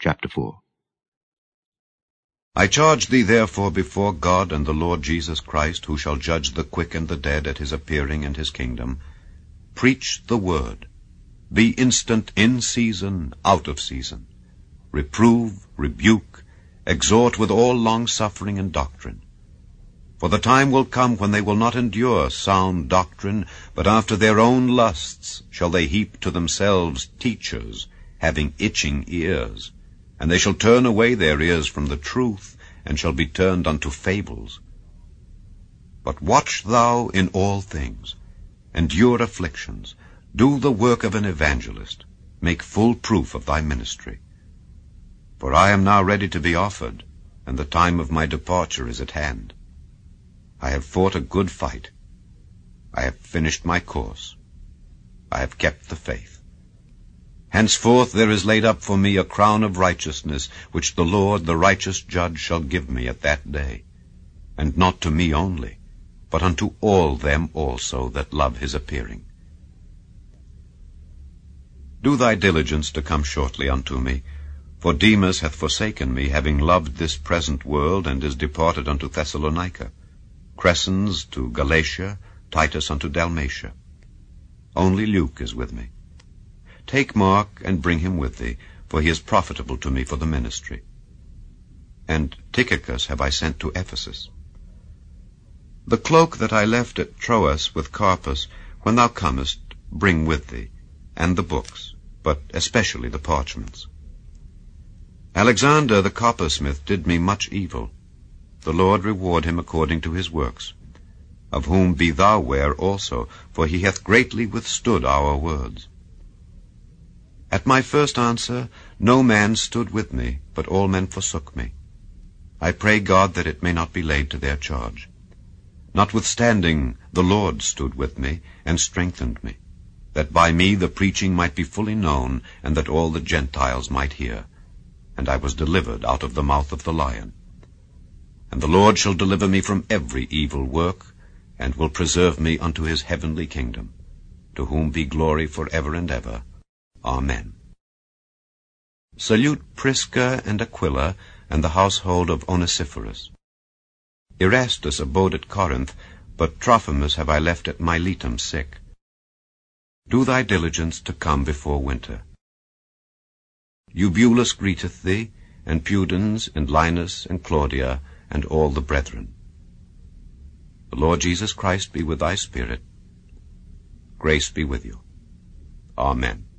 Chapter 4. I charge thee therefore before God and the Lord Jesus Christ, who shall judge the quick and the dead at his appearing in his kingdom, preach the word. Be instant in season, out of season. Reprove, rebuke, exhort with all long-suffering and doctrine. For the time will come when they will not endure sound doctrine, but after their own lusts shall they heap to themselves teachers, having itching ears. And they shall turn away their ears from the truth, and shall be turned unto fables. But watch thou in all things, endure afflictions, do the work of an evangelist, make full proof of thy ministry. For I am now ready to be offered, and the time of my departure is at hand. I have fought a good fight. I have finished my course. I have kept the faith. Henceforth there is laid up for me a crown of righteousness, which the Lord, the righteous judge, shall give me at that day, and not to me only, but unto all them also that love his appearing. Do thy diligence to come shortly unto me, for Demas hath forsaken me, having loved this present world, and is departed unto Thessalonica, Crescens to Galatia, Titus unto Dalmatia. Only Luke is with me. Take Mark, and bring him with thee, for he is profitable to me for the ministry. And Tychicus have I sent to Ephesus. The cloak that I left at Troas with Carpus, when thou comest, bring with thee, and the books, but especially the parchments. Alexander the coppersmith did me much evil. The Lord reward him according to his works, of whom be thou ware also, for he hath greatly withstood our words. At my first answer no man stood with me, but all men forsook me. I pray God that it may not be laid to their charge. Notwithstanding, the Lord stood with me, and strengthened me, that by me the preaching might be fully known, and that all the Gentiles might hear. And I was delivered out of the mouth of the lion. And the Lord shall deliver me from every evil work, and will preserve me unto his heavenly kingdom, to whom be glory for ever and ever. Amen. Salute Prisca and Aquila, and the household of Onesiphorus. Erastus abode at Corinth, but Trophimus have I left at Miletum sick. Do thy diligence to come before winter. Eubulus greeteth thee, and Pudens, and Linus, and Claudia, and all the brethren. The Lord Jesus Christ be with thy spirit. Grace be with you. Amen.